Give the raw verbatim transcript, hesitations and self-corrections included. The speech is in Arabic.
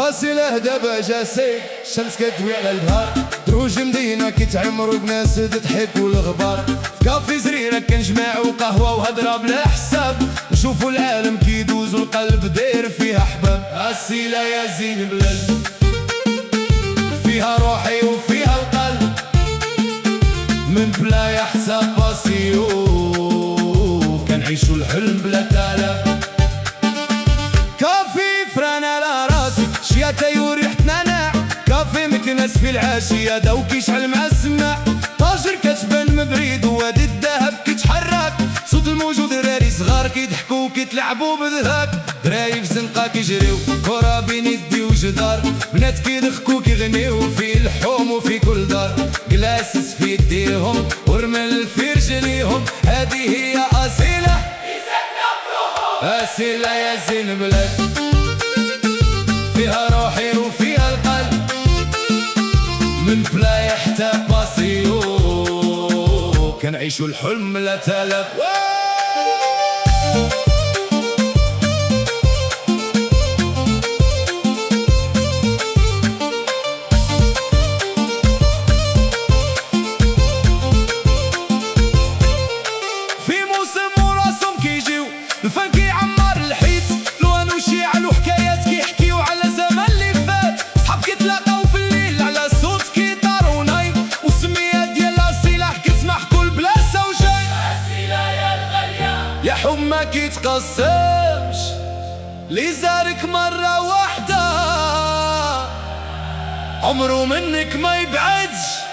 أصيله دابا جا سيل الشمس كتوي على البحر، دروج مدينة كيتعمرو بناس تضحك والغبار. في كافي زريرة كنجمعو قهوة وهضرة بلا حساب، نشوفو العالم كيدوز والقلب داير فيها أحباب. أصيلة يا زين بلاد فيها روحي وفيها القلب، من بلايا حتى باسيو كنعيشو الحلم بلا تالف. كافي فران على راسي شياطة وريحة نعناع، كافي مكناس في العاشية داو كيشعل مع السماع. طاجر كتبان مبريد ووادي الذهب كيتحرك، صوت الموجود دراري صغار كيضحكو كيتلعبو بذهاك. دراي في زنقة كيجريو كرة بين يدي وجدار، بنات كيضحكو كيغنيو في اللحوم وفي كل دار. كلاسس في يديهم ورمل في رجليهم، هادي هي أصيلة أصيلة يا زين بلاد فيها روحي وفيها القلب، من بلايا حتى باسيو كنعيشو الحلم لا تلف. في موسم وراسهم كيجيو الفن كيعمر الحيط، لوان وشيعل وحكايات كيحكيو على زمان اللي فات. صحاب كيتلاقاو في الليل على صوت كيتار وناي، والسمية ديال أصيلة كتسمع كل بلاصة وجاي. أصيلة يا الغالية يا حب ما كيتقسمش، لي زارك مرة واحدة عمرو منك ما يبعدش.